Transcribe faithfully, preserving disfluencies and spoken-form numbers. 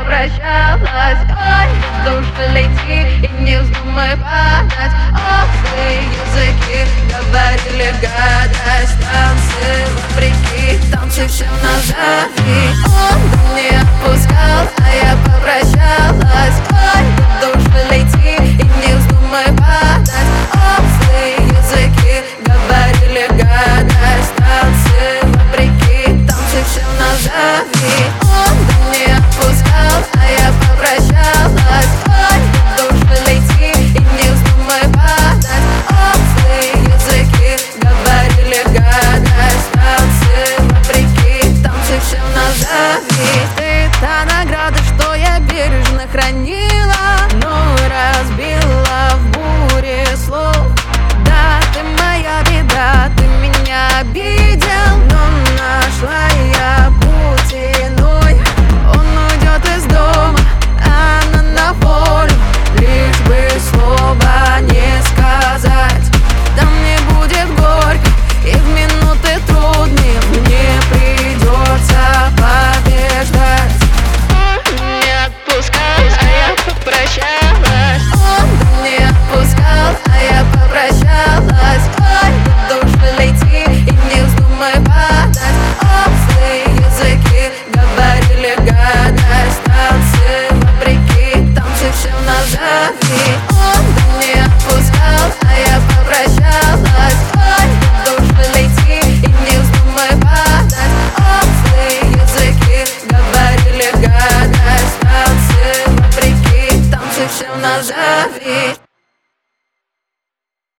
попрощалась. Ой, в душ лети и не вздумай падать. Острые языки говорили гадость. Танцы вопреки, танцы все назови. Он не отпускал, а я попрощалась. Ой, в душ лети и не вздумай падать. Острые языки говорили гадость. Танцы вопреки, танцы все назови. Он не отпускал, а я попрощалась. Ой, в душ лети и не вздумай падать. Острые языки говорили гадость. Танцы вопреки, танцы все назови. Ты та награда, что я бережно храню.